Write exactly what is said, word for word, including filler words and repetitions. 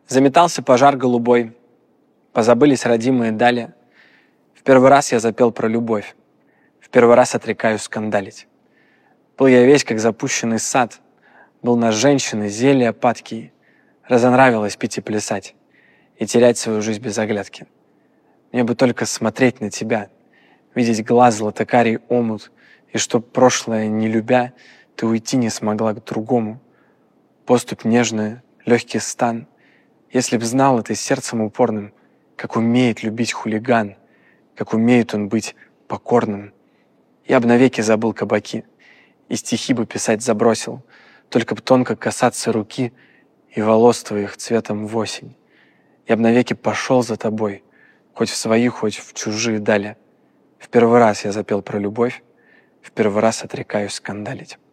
Заметался пожар голубой, позабылись родимые дали. В первый раз я запел про любовь, в первый раз отрекаюсь скандалить. Был я весь, как запущенный сад, был на женщины зелья падкие, разонравилось пить и плясать, и терять свою жизнь без оглядки. Мне бы только смотреть на тебя, видеть глаз златокарий омут, и чтоб прошлое не любя, ты уйти не смогла к другому. Поступь нежная, легкий стан. Если б знала ты сердцем упорным, как умеет любить хулиган, как умеет он быть покорным, я б навеки забыл кабаки и стихи бы писать забросил, только б тонко касаться руки и волос твоих цветом в осень. Я б навеки пошел за тобой, хоть в свои, хоть в чужие дали. В первый раз я запел про любовь, в первый раз отрекаюсь скандалить.